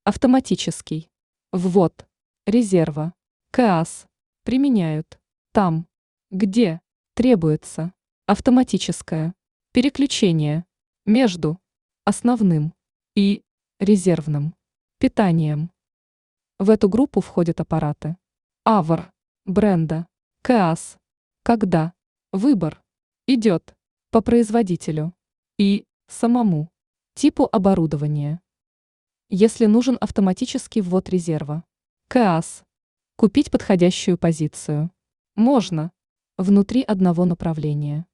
Автоматический. Ввод резерва. КАС применяют там, где требуется автоматическое переключение между основным и резервным питанием. В эту группу входят аппараты АВР бренда КАС, когда выбор идет по производителю и самому типу оборудования. Если нужен автоматический ввод резерва КАС, купить подходящую позицию можно внутри одного направления.